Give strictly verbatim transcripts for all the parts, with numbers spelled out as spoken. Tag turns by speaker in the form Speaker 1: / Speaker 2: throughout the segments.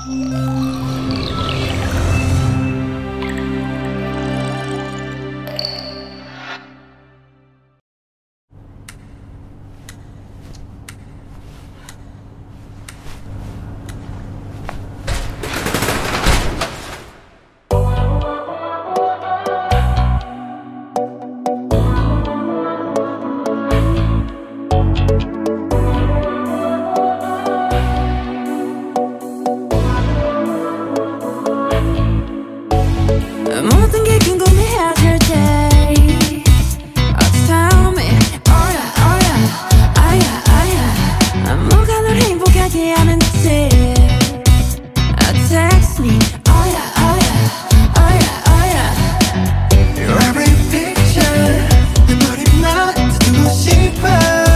Speaker 1: 모든 게 궁금해하실 때 oh, tell me, oh yeah, oh yeah, 아야, 아야 뭐가 널 행복하게 하는지 oh, text me, oh yeah, oh yeah, oh yeah, oh yeah
Speaker 2: Your every picture 내 머리만 듣고 싶어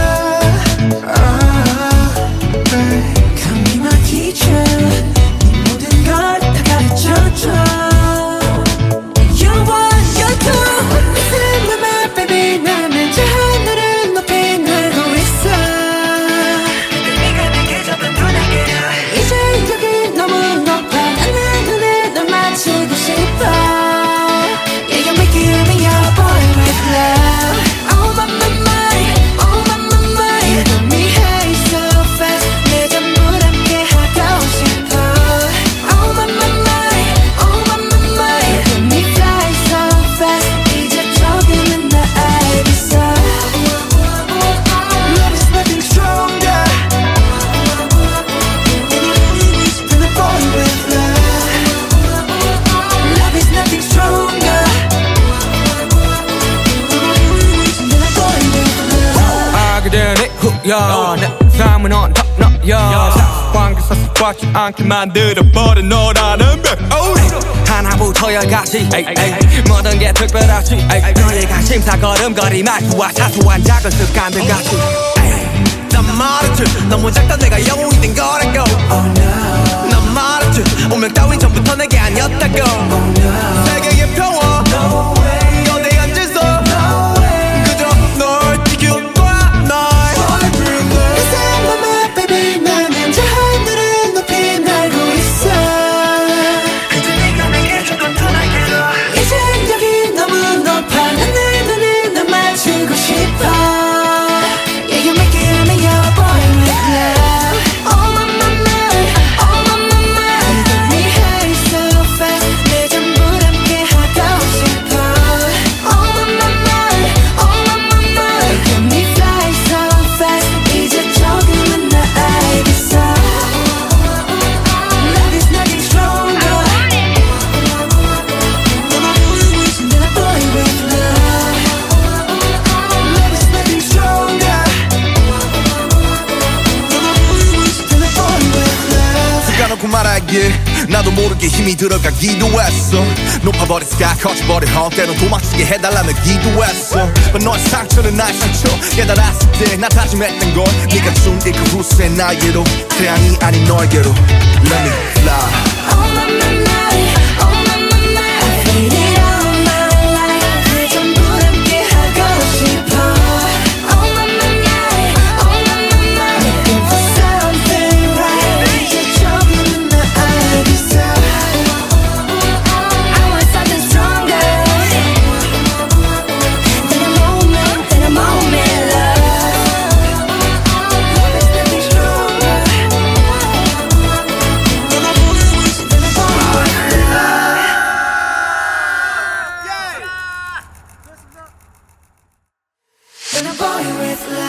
Speaker 2: oh, babe.
Speaker 1: Come be my teacher 네 모든 걸 다 가르쳐줘
Speaker 3: 야, 내 삶은 on top 너야 사관계 사수받지 않게 만들어버린 너라는 백 하나부터 열까지 모든 게 특별하지 너의 관심사 걸음걸이 말투와 사소한 작은 습관들 같이 난 말했지 너무 작다 내가 영웅이 된 거라고 oh, no. 난 말했지 운명 따윈 전부터 내게 아니었다고 oh, no. 세계의 평화 no way. 너내 앉아서 no way. 그저 널 지킬 거야 널 말하길 나도 모르게 힘이 들어가기도 했어 높아버린 스카 커져버린 헛 때론 도망치게 해달라며 기도했어 But 너의 상처는 나의 상처 깨달았을 때 나 다짐했던 건 네가 준 이 그 후세 나에게로 태양이 아닌 너에게로 Let me fly
Speaker 1: Oh my my my Oh my my my I feel it all my life 그 전부 함께 하고 싶어 Oh my my my Oh my my my Looking for something right 이제 조금은 나 알겠어 I want something stronger than a moment than a moment love There's nothing stronger than a boy with love